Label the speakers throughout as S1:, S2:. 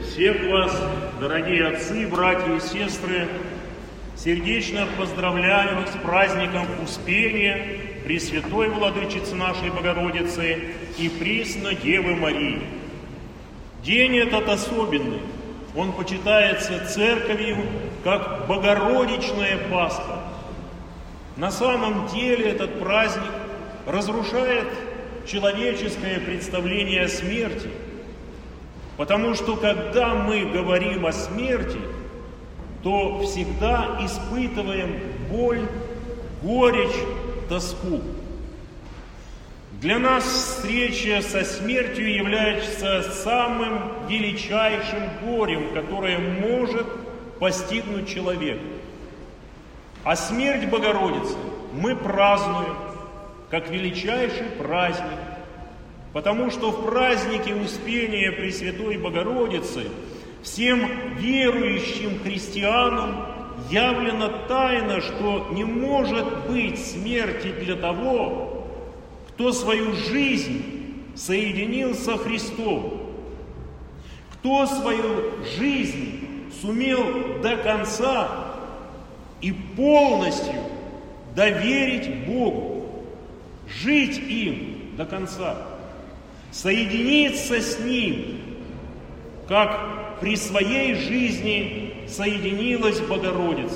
S1: Всех вас, дорогие отцы, братья и сестры, сердечно поздравляю с праздником Успения Пресвятой Владычицы нашей Богородицы и Присно Девы Марии. День этот особенный, он почитается Церковью как Богородичная Пасха. На самом деле этот праздник разрушает человеческое представление о смерти, потому что когда мы говорим о смерти, то всегда испытываем боль, горечь, тоску. Для нас встреча со смертью является самым величайшим горем, которое может постигнуть человека. А смерть Богородицы мы празднуем как величайший праздник, потому что в празднике Успения Пресвятой Богородицы всем верующим христианам явлена тайна, что не может быть смерти для того, кто свою жизнь соединил со Христом, кто свою жизнь сумел до конца и полностью доверить Богу, жить им до конца, соединиться с Ним, как при своей жизни соединилась Богородица.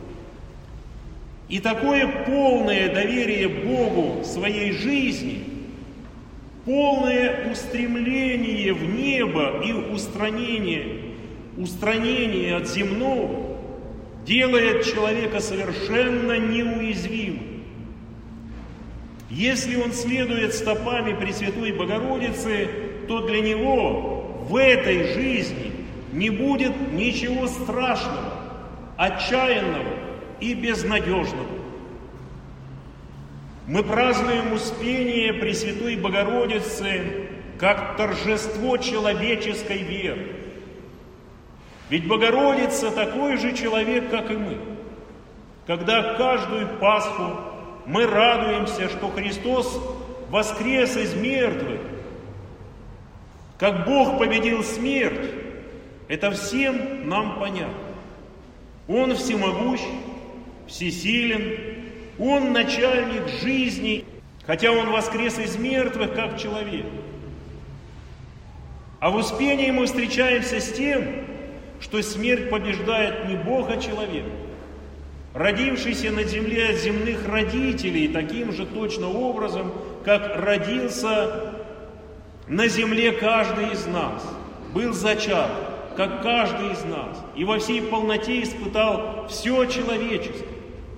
S1: И такое полное доверие Богу своей жизни, полное устремление в небо и устранение от земного делает человека совершенно неуязвимым. Если он следует стопами Пресвятой Богородицы, то для него в этой жизни не будет ничего страшного, отчаянного и безнадежного. Мы празднуем Успение Пресвятой Богородицы как торжество человеческой веры. Ведь Богородица такой же человек, как и мы. Когда каждую Пасху мы радуемся, что Христос воскрес из мертвых, как Бог победил смерть, это всем нам понятно. Он всемогущ, всесилен, Он начальник жизни, хотя Он воскрес из мертвых, как человек. А в Успении мы встречаемся с тем, что смерть побеждает не Бог, а человек, родившийся на земле от земных родителей, таким же точно образом, как родился на земле каждый из нас, был зачат, как каждый из нас, и во всей полноте испытал все человечество.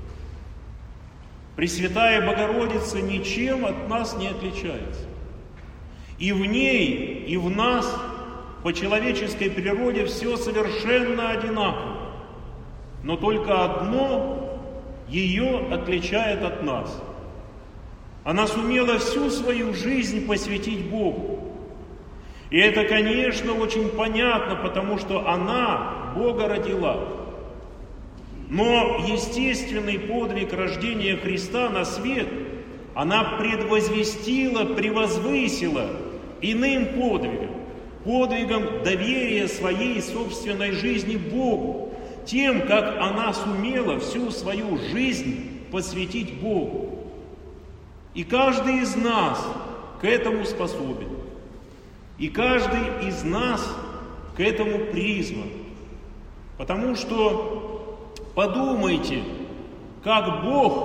S1: Пресвятая Богородица ничем от нас не отличается. И в ней, и в нас по человеческой природе все совершенно одинаково. Но только одно ее отличает от нас. Она сумела всю свою жизнь посвятить Богу. И это, конечно, очень понятно, потому что она Бога родила. Но естественный подвиг рождения Христа на свет она предвозвестила, превозвысила иным подвигом, подвигом доверия своей собственной жизни Богу, тем, как она сумела всю свою жизнь посвятить Богу. И каждый из нас к этому способен. И каждый из нас к этому призван. Потому что подумайте, как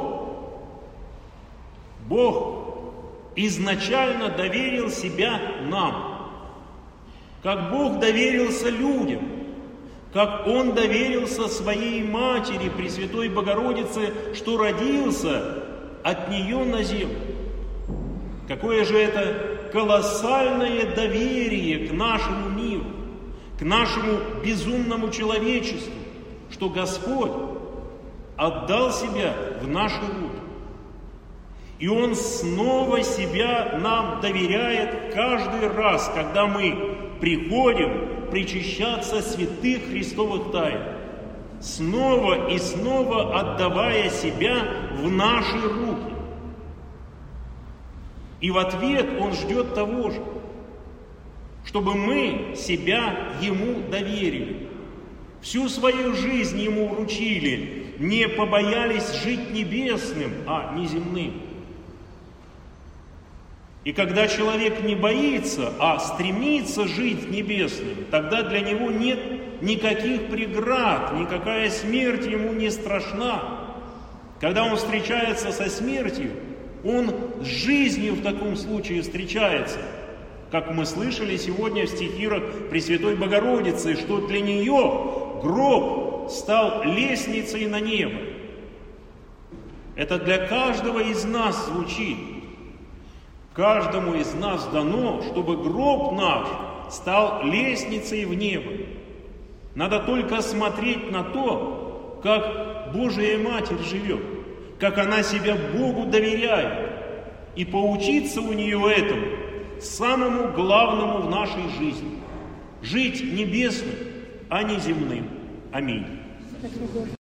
S1: Бог изначально доверил себя нам. Как Бог доверился людям. Как Он доверился своей матери, Пресвятой Богородице, что родился от нее на землю. Какое же это колоссальное доверие к нашему миру, к нашему безумному человечеству, что Господь отдал себя в наши руки. И Он снова себя нам доверяет каждый раз, когда мы приходим причащаться святых Христовых тайн, снова и снова отдавая себя в наши руки. И в ответ Он ждет того же. чтобы мы себя Ему доверили, всю свою жизнь Ему вручили, не побоялись жить небесным, а не земным. И когда человек не боится, а стремится жить небесным, тогда для него нет никаких преград, никакая смерть ему не страшна. Когда он встречается со смертью, он с жизнью в таком случае встречается. Как мы слышали сегодня в стихирах Пресвятой Богородицы, что для нее гроб стал лестницей на небо. Это для каждого из нас звучит. Каждому из нас дано, чтобы гроб наш стал лестницей в небо. Надо только смотреть на то, как Божия Матерь живет, как она себя Богу доверяет, и поучиться у нее этому, самому главному в нашей жизни. Жить небесным, а не земным. Аминь.